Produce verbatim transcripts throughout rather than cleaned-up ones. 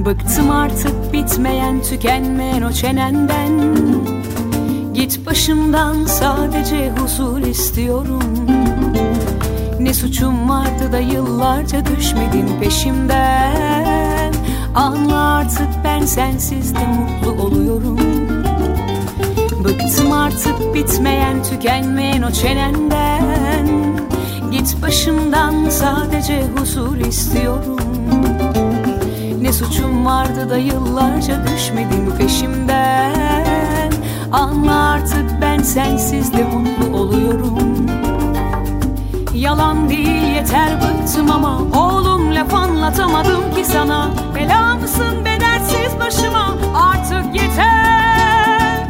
Bıktım artık bitmeyen tükenmeyen o çenenden. Git başımdan, sadece huzur istiyorum. Ne suçum vardı da yıllarca düşmedin peşimden. Anla artık, ben sensiz de mutlu oluyorum. Bıktım artık bitmeyen tükenmeyen o çenenden. Git başımdan, sadece huzur istiyorum. Ne suçum vardı da yıllarca düşmedin peşimden. Anla artık, ben sensiz de mutlu oluyorum. Yalan değil, yeter bıktım ama oğlum, laf anlatamadım ki sana. Bela mısın be dertsiz başıma, artık yeter.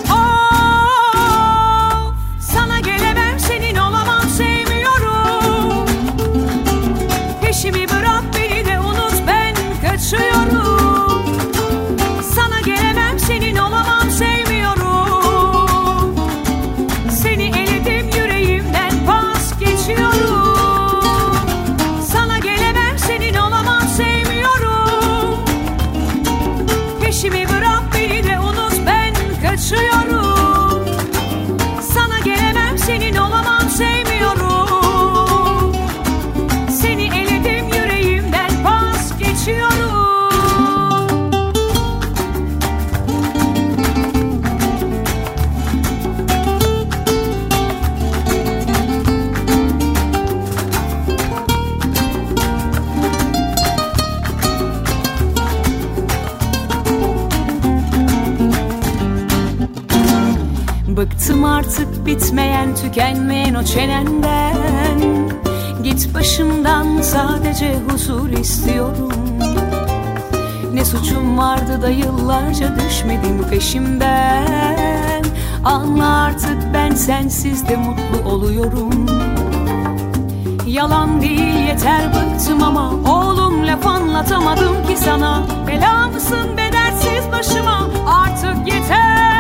Of, sana gelemem, senin olamam, sevmiyorum. Peşimi bırak, beni de unut, ben kaçıyorum. Sana gelemem, senin olamam, sevmiyorum. Seni eledim, yüreğimden pas geçiyorum. Sana gelemem, senin olamam, sevmiyorum. Peşimi bırak, beni de unut, ben kaçıyorum. Sana gelemem, senin olamam, sevmiyorum. Seni eledim, yüreğimden pas geçiyorum. Bıktım artık bitmeyen tükenmeyen o çenenden. Git başımdan, sadece huzur istiyorum. Ne suçum vardı da yıllarca düşmedin peşimden. Anla artık, ben sensiz de mutlu oluyorum. Yalan değil, yeter bıktım ama oğlum, laf anlatamadım ki sana. Bela mısın be dertsiz başıma, artık yeter.